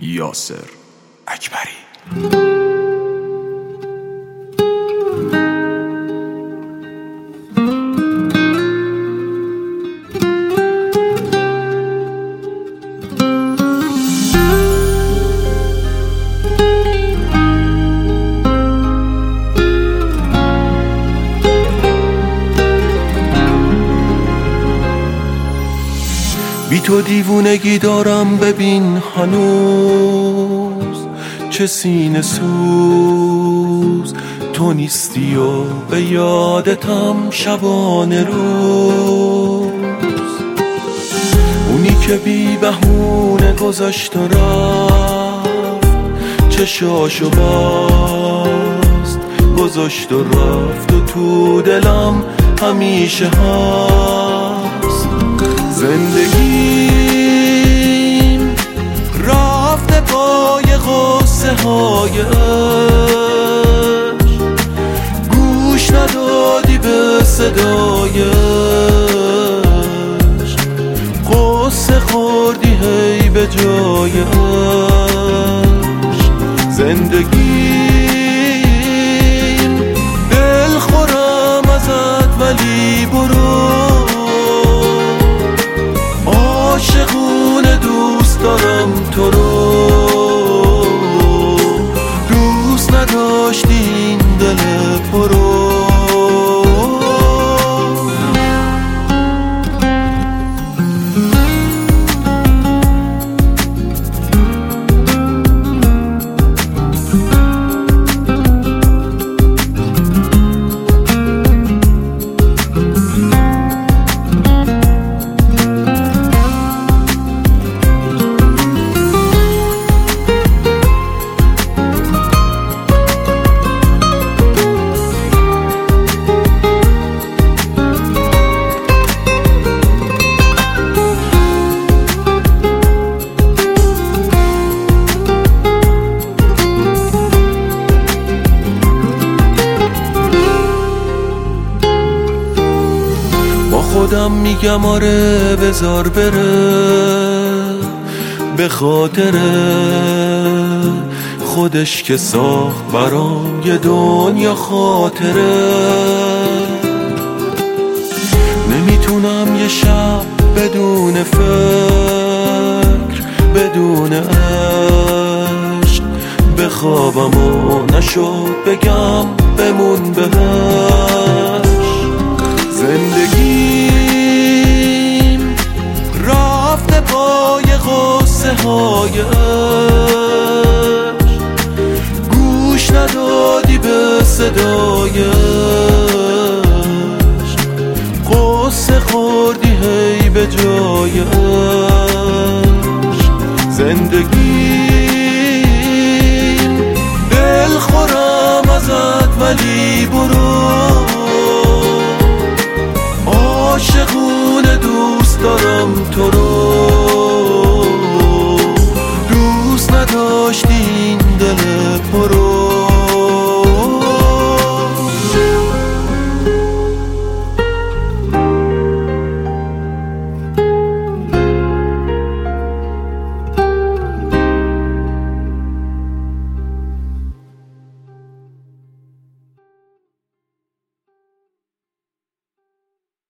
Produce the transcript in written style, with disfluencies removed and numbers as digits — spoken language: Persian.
یاسر اکبری. بی تو دیوونگی دارم، ببین هنوز چه سینه سوز تو نیستی و به یادتم شبانه روز. اونی که بی بهونه گذاشت و رفت، چشاشو باست گذاشت و رفت و تو دلم همیشه هست. زندگیم رفته پای غصه هایش، گوش ندادی به صدایش، غصه خوردی هی به جایش. زندگیم دل خورم ازت ولی برو، عاشقونه دوست دارم تو رو. دوست نداشتی این دل پرو. خودم میگم آره بذار بره، به خاطر خودش که ساخت برام یه دنیا خاطره. نمیتونم یه شب بدون فکر بدون عشق بخوابم و نشد بگم بمون بهش. زندگیم رفته پای غصه هایش، گوش ندادی به صدایش، غصه خوردی هی به جایش. زندگیم دل خورم ازت ولی برو، عاشقونه دوست دارم تو رو.